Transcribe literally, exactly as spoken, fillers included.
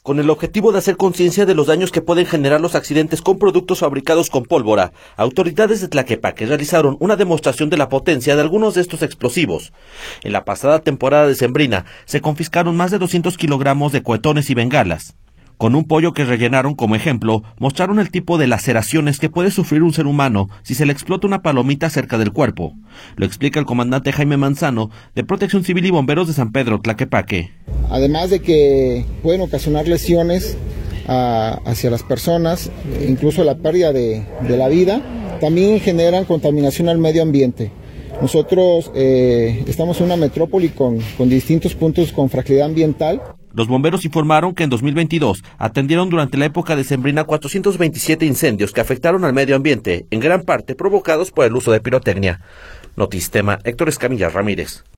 Con el objetivo de hacer conciencia de los daños que pueden generar los accidentes con productos fabricados con pólvora, autoridades de Tlaquepaque realizaron una demostración de la potencia de algunos de estos explosivos. En la pasada temporada decembrina se confiscaron más de doscientos kilogramos de cohetones y bengalas. Con un pollo que rellenaron como ejemplo, mostraron el tipo de laceraciones que puede sufrir un ser humano si se le explota una palomita cerca del cuerpo. Lo explica el comandante Jaime Manzano, de Protección Civil y Bomberos de San Pedro, Tlaquepaque. Además de que pueden ocasionar lesiones a, hacia las personas, incluso la pérdida de, de la vida, también generan contaminación al medio ambiente. Nosotros eh, estamos en una metrópoli con, con distintos puntos con fragilidad ambiental. Los bomberos informaron que en dos mil veintidós atendieron durante la época decembrina cuatrocientos veintisiete incendios que afectaron al medio ambiente, en gran parte provocados por el uso de pirotecnia. Notistema, Héctor Escamilla Ramírez.